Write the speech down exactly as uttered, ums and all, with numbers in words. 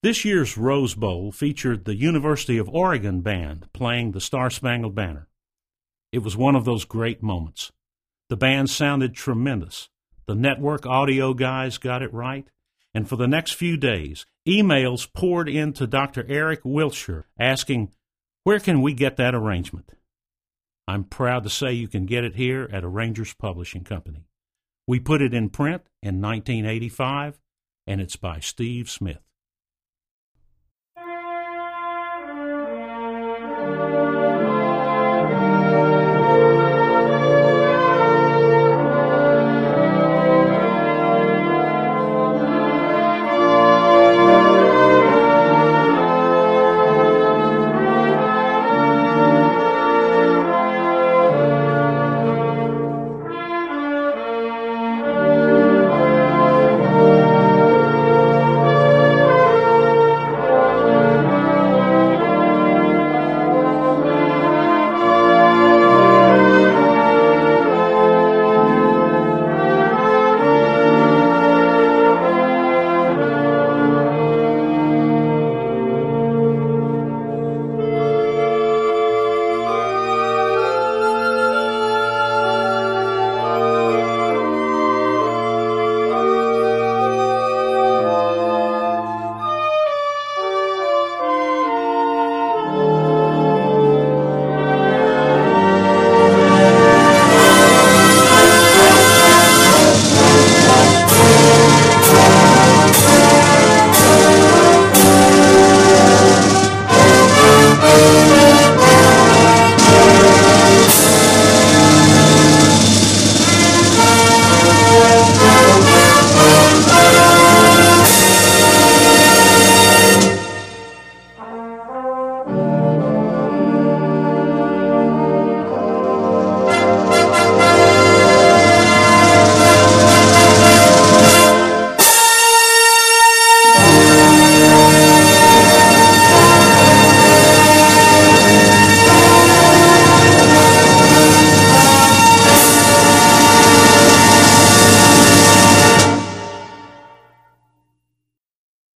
This year's Rose Bowl featured the University of Oregon band playing the Star-Spangled Banner. It was one of those great moments. The band sounded tremendous. The network audio guys got it right. And for the next few days, emails poured into Doctor Eric Wiltshire asking, where can we get that arrangement? I'm proud to say you can get it here at Arrangers Publishing Company. We put it in print in nineteen eighty-five, and it's by Steve Smith.